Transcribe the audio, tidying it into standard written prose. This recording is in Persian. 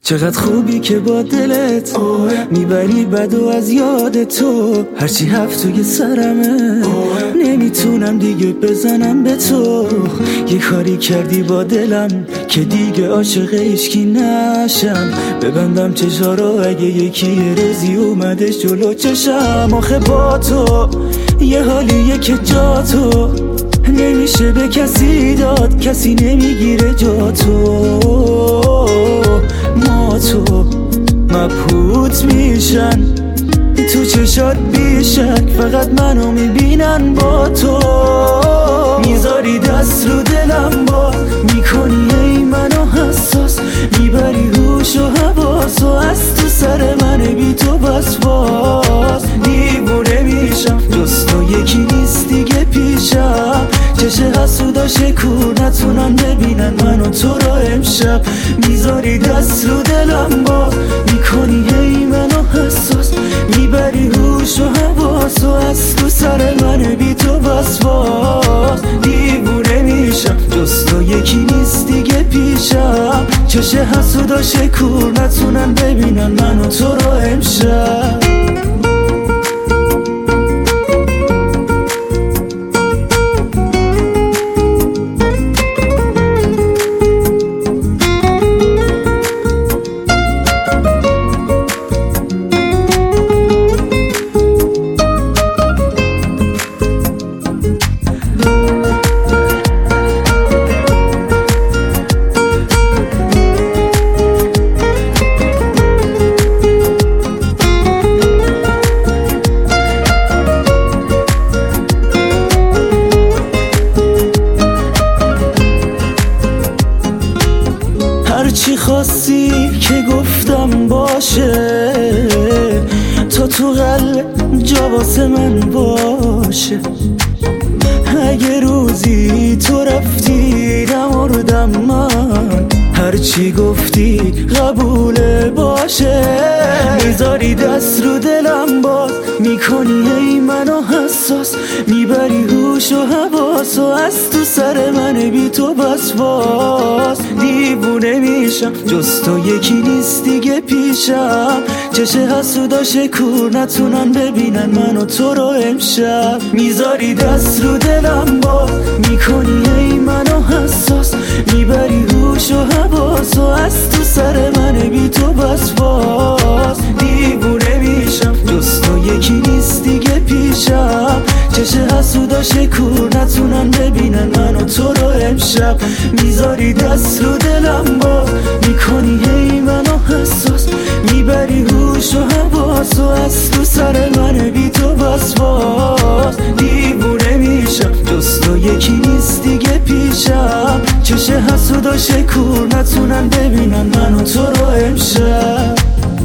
چقدر خوبی که با دلت میبری بدو از یاد تو، هرچی هفت توی سرمه نمیتونم دیگه بزنم به تو. یه کاری کردی با دلم که دیگه عاشق هیچکی نشم، ببندم چشا رو اگه یکی یه روزی اومدش جلو چشم. آخه با تو یه حالیه که جا تو نمیشه به کسی داد، کسی نمیگیره جا تو. ما تو مبهوت میشن تو چشات بیشک، فقط منو میبینن با تو. میذاری دست رو دلم با میکنی ای منو حساس، میبری هوش و حواس و از تو سر من بی تو وسواس. دیوونه میشم جز تو یکی نیست دیگه پیشم، چشه حسودا شکور نتونن ببینن منو تو را امشب. میذاری دست رو دلم با میکنی هی منو حساس، میبری هوش و حواس و از تو سر من بی تو وسواس. دیوونه میشم جز تو یکی نیست دیگه پیشم، چشه حسودا شکور نتونن ببینن منو تو را امشب. هرچی خواستی که گفتم باشه، تو قلب جا واسه من باشه. اگه روزی تو رفتی نمردم من، هرچی گفتی قبوله باشه. میذاری دست رو دلم باز میکنی ای منو حساس، میبری هوش و حواس و از تو سر من بی تو وسواس. دیوونه میشم جز تو یکی نیست دیگه پیشم، چشه حسودا شکور نتونن ببینن منو تو رو امشب. میذاری دست رو دلم باز میکنی ای منو حساس، میبری هوش و حواس و از تو سر من بی تو وسواس. دیوونه میشم جز تو یکی نیست دیگه پیشم، چشه حسودا شکور نتونن ببینن منو تو رو امشب. میذاری دست رو دلم با میکنی هی منو حساس، میبری هوش و حواس و از تو سر من بی تو وسواس. دیوونه میشم جز تو یکی نیست دیگه پیشم، چشه حسودا شکور نتونن ببینن منو تو رو امشب.